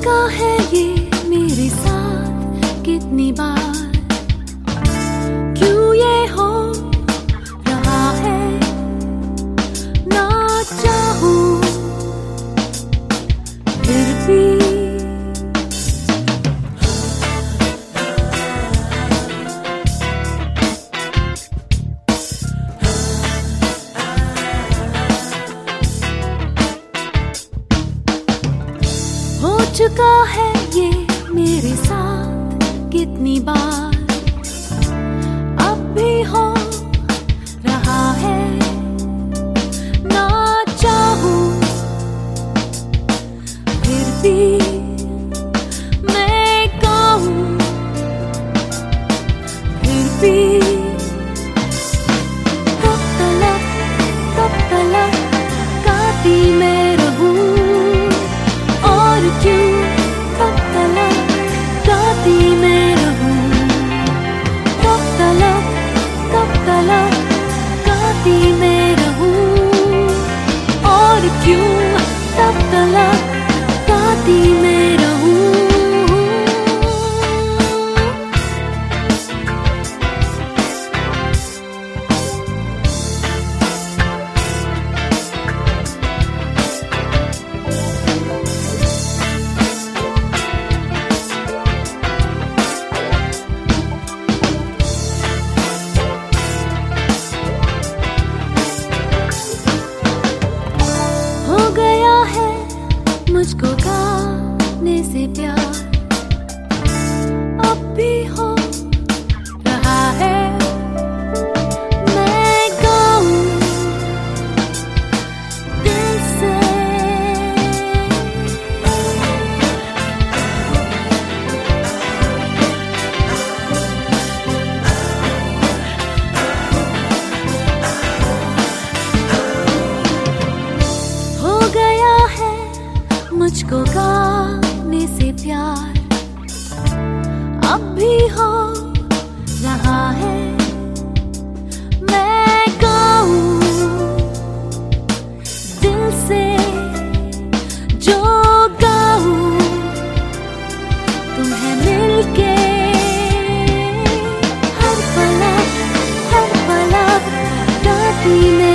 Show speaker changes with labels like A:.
A: चुका है ये मेरे साथ कितनी बार, क्यों ये हो रहा है ना चाहूं फिर भी। हो चुका है ये मेरे साथ कितनी बार, अब भी हो रहा है ना चाहूं फिर भी मैं गाऊं फिर भी। कब तलक गाती मैं रहूं और क्यों, कब तलक गाती मैं रहूं, कब तलक गाती मैं रहूं और क्यों, तब तलक गाती मैं रहूं। हो गया है मुझको गाने से प्यार, अब भी हो रहा है मैं गाऊं दिल से। हो गया है मुझको गाने से प्यार, अब भी हो रहा है मैं गाऊं दिल से, जो गाऊं तुम्हें मिलके। हर पलक गाती मैं